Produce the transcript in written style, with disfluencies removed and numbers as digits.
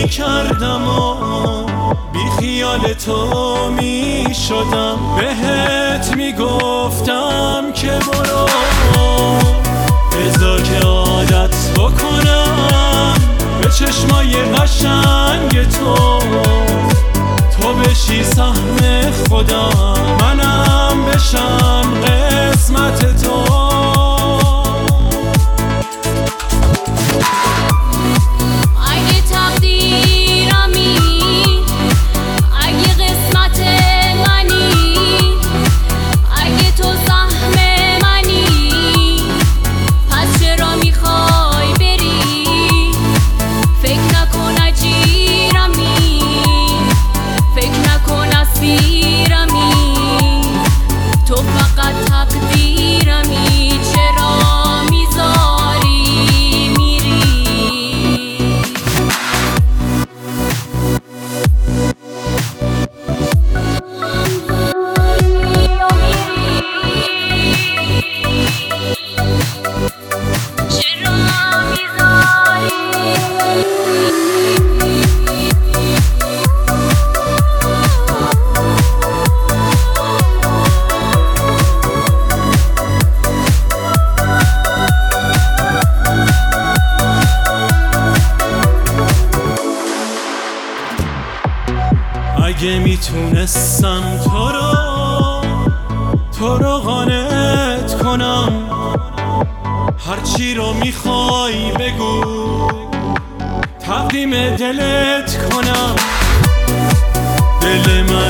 کردم و بی خیال تو می شدم، بهت می گفتم که برو بذار که عادت بکنم به چشمای قشنگ تو بشی سهم خودم، منم بشم قسمت تو. اگه تقدیرمی، اگه قسمت منی، اگه تو سهم منی، پس چرا میخوای بری؟ فکر نکن اجیرمی، فکر نکن اسیرمی، تو فقط تقدیرمی، چرا میذاری میری؟ چرا میذاری؟ اگه میتونستم تو رو قانعت کنم، هرچی رو میخوای بگو تقدیم دلت کنم. دل من